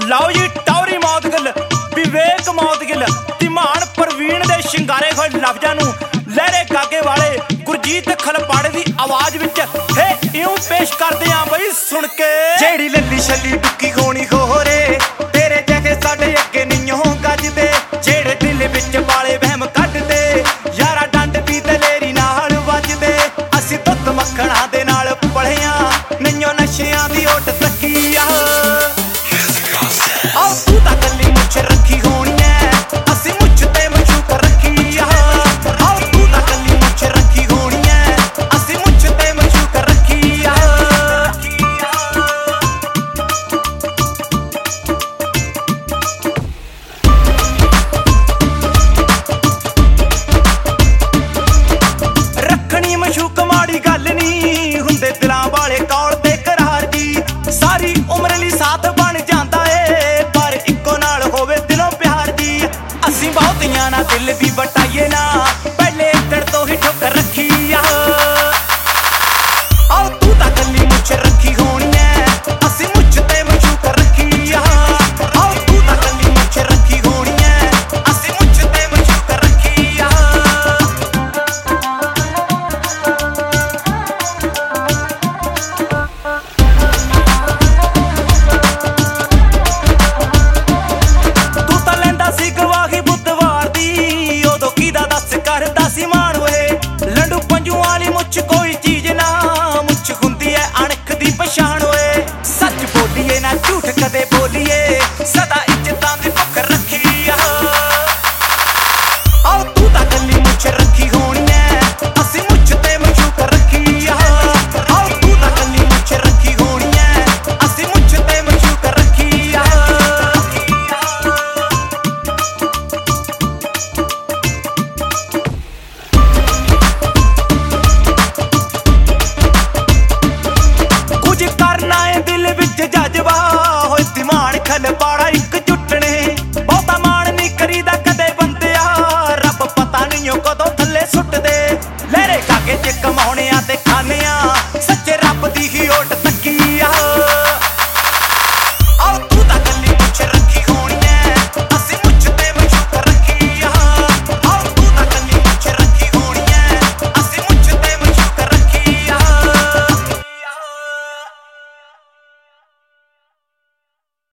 ਲਓ ਜੀ ਟੌਰੀ ਮੌਤ ਗਿੱਲ, ਵਿਵੇਕ ਮੌਤ ਗਿੱਲ, ਧੀਮਾਨ ਪ੍ਰਵੀਨ ਦੇ ਸ਼ਿੰਗਾਰੇ ਹੋਏ ਲਫ਼ਜ਼ਾਂ ਨੂੰ ਲਹਿਰੇ ਗਾਗੇ ਵਾਲੇ ਗੁਰਜੀਤ ਖਲਪਾੜੇ ਦੀ ਆਵਾਜ਼ ਵਿੱਚ ਇਉਂ ਪੇਸ਼ ਕਰਦੇ ਆਂ ਬਈ ਸੁਣ ਕੇ। ਜਿਹੜੀ ਲੱਲੀ ਛੱਲੀ ਟੁੱਕੀ ਖੋਣੀ